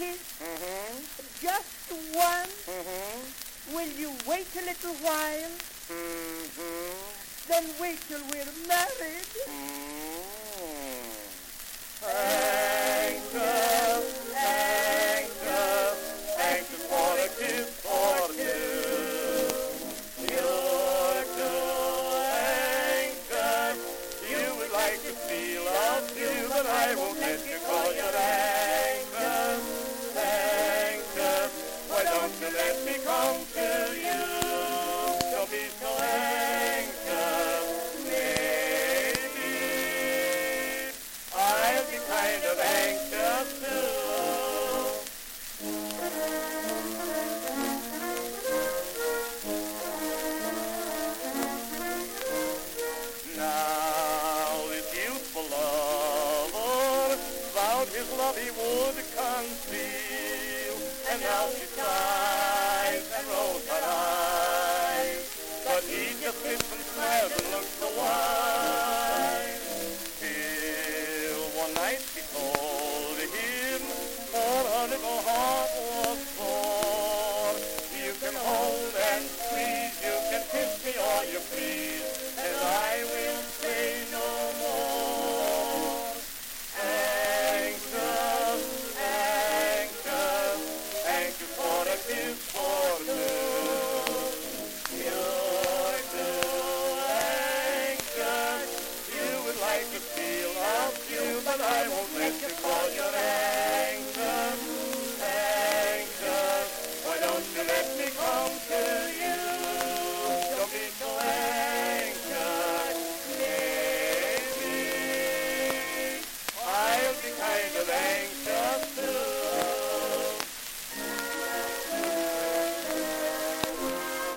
kiss? Mm-hmm. Just one? Mm-hmm. Will you wait a little while? Mm-hmm. Then wait till we're married. Anxious, anxious, anxious for a kiss or two. You're too anxious. You would like to feel us too, but I won't let you call you're anxious, anxious. Why don't you let me come to you? Don't be so anxious. Maybe I'll be kind of anxious too. Now this youthful lover vowed his love he would conceal, and now she's gone.